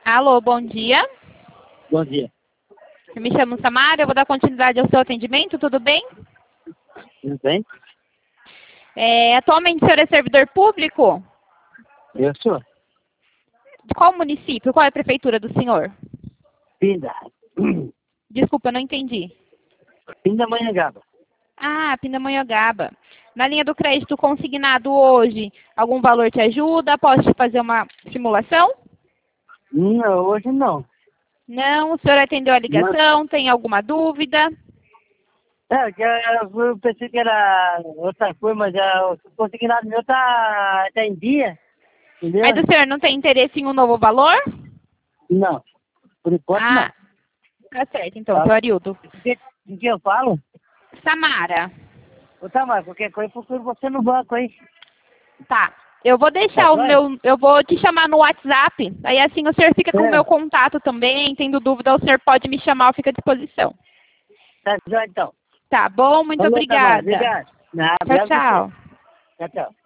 Alô, bom dia. Bom dia. Eu me chamo Samara, eu vou dar continuidade ao seu atendimento, tudo bem? Tudo bem? Atualmente o senhor é servidor público? Eu sou. De qual município? Qual é a prefeitura do senhor? Pinda. Desculpa, eu não entendi. Pindamonhangaba. Ah, Pindamonhangaba. Na linha do crédito consignado hoje, algum valor te ajuda? Posso te fazer uma simulação? Não, hoje não. Não, o senhor atendeu a ligação, tem alguma dúvida? Eu pensei que era outra coisa, mas o consignado meu tá em dia, entendeu? Mas o senhor não tem interesse em um novo valor? Não, por enquanto não. Tá certo, então, seu Arildo. Em que eu falo? Samara. Ô, Tamara, qualquer coisa, procuro você no banco aí. Tá. Eu vou deixar eu vou te chamar no WhatsApp, aí assim o senhor fica com o meu contato também, tendo dúvida, o senhor pode me chamar, eu fico à disposição. Tá, então. Tá bom, muito Falou, Tamara, obrigada. obrigado. Tchau, tchau. Tchau, tchau.